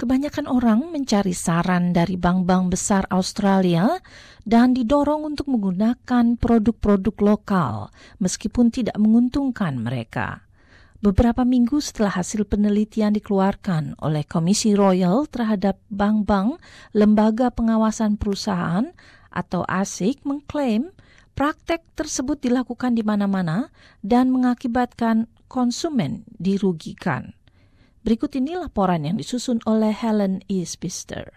Kebanyakan orang mencari saran dari bank-bank besar Australia dan didorong untuk menggunakan produk-produk lokal meskipun tidak menguntungkan mereka. Beberapa minggu setelah hasil penelitian dikeluarkan oleh Komisi Royal terhadap bank-bank Lembaga Pengawasan Perusahaan atau ASIC mengklaim praktek tersebut dilakukan di mana-mana dan mengakibatkan konsumen dirugikan. Berikut ini laporan yang disusun oleh Helen Isbister.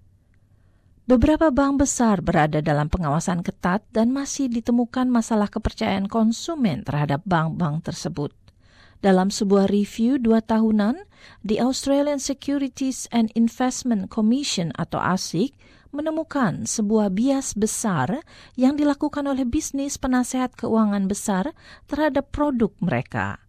Beberapa bank besar berada dalam pengawasan ketat dan masih ditemukan masalah kepercayaan konsumen terhadap bank-bank tersebut. Dalam sebuah review 2 tahunan, The Australian Securities and Investment Commission atau ASIC menemukan sebuah bias besar yang dilakukan oleh bisnis penasehat keuangan besar terhadap produk mereka.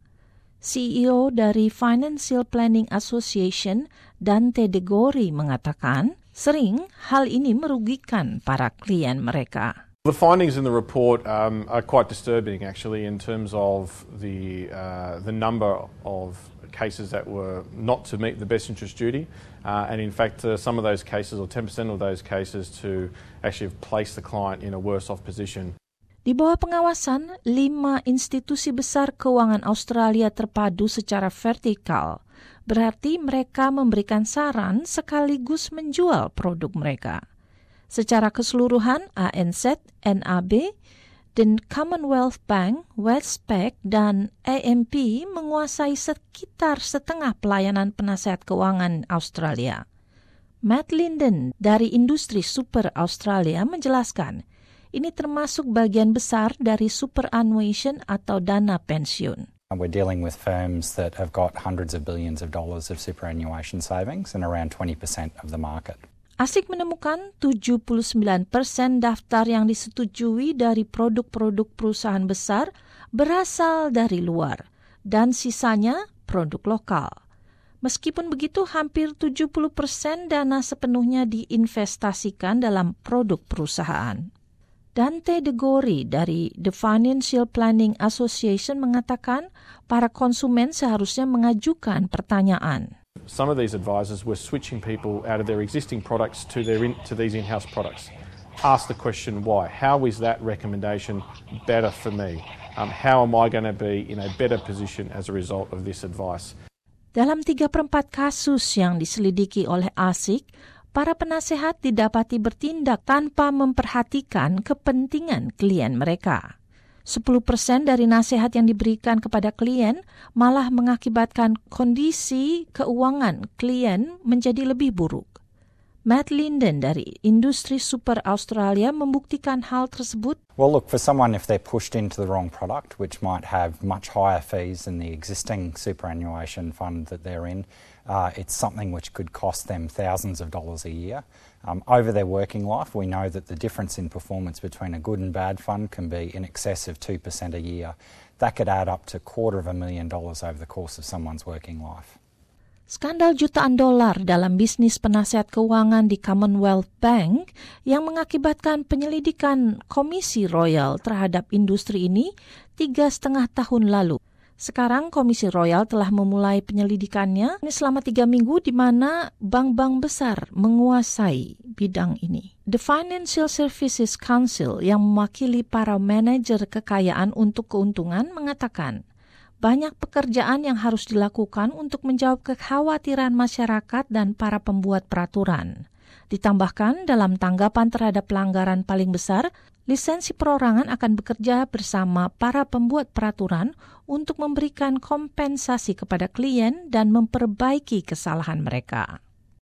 CEO dari Financial Planning Association, Dante De Gori, mengatakan sering hal ini merugikan para klien mereka. The findings in the report are quite disturbing, actually, in terms of the number of cases that were not to meet the best interest duty, and in fact, some of those cases, or 10% of those cases, to actually have placed the client in a worse off position. Di bawah pengawasan, 5 institusi besar keuangan Australia terpadu secara vertikal. Berarti mereka memberikan saran sekaligus menjual produk mereka. Secara keseluruhan, ANZ, NAB, dan Commonwealth Bank, Westpac, dan AMP menguasai sekitar setengah pelayanan penasehat keuangan Australia. Matt Linden dari Industri Super Australia menjelaskan, ini termasuk bagian besar dari superannuation atau dana pensiun. We're dealing with firms that have got hundreds of billions of dollars of superannuation savings and around 20% of the market. ASIC menemukan 79% daftar yang disetujui dari produk-produk perusahaan besar berasal dari luar dan sisanya produk lokal. Meskipun begitu, hampir 70% dana sepenuhnya diinvestasikan dalam produk perusahaan. Dante De Gori dari The Financial Planning Association mengatakan para konsumen seharusnya mengajukan pertanyaan. Some of these advisors were switching people out of their existing products to these in-house products. Ask the question why. How is that recommendation better for me? How am I going to be in a better position as a result of this advice? Dalam 3/4 kasus yang diselidiki oleh ASIC, para penasehat didapati bertindak tanpa memperhatikan kepentingan klien mereka. 10% dari nasihat yang diberikan kepada klien malah mengakibatkan kondisi keuangan klien menjadi lebih buruk. Matt Linden dari Industri Super Australia membuktikan hal tersebut. Well, look, for someone, if they're pushed into the wrong product, which might have much higher fees than the existing superannuation fund that they're in, it's something which could cost them thousands of dollars a year. Over their working life, we know that the difference in performance between a good and bad fund can be in excess of 2% a year. That could add up to $250,000 over the course of someone's working life. Skandal jutaan dolar dalam bisnis penasehat keuangan di Commonwealth Bank yang mengakibatkan penyelidikan Komisi Royal terhadap industri ini 3,5 tahun lalu. Sekarang Komisi Royal telah memulai penyelidikannya selama 3 minggu di mana bank-bank besar menguasai bidang ini. The Financial Services Council yang mewakili para manajer kekayaan untuk keuntungan mengatakan, banyak pekerjaan yang harus dilakukan untuk menjawab kekhawatiran masyarakat dan para pembuat peraturan. Ditambahkan, dalam tanggapan terhadap pelanggaran paling besar, lisensi perorangan akan bekerja bersama para pembuat peraturan untuk memberikan kompensasi kepada klien dan memperbaiki kesalahan mereka.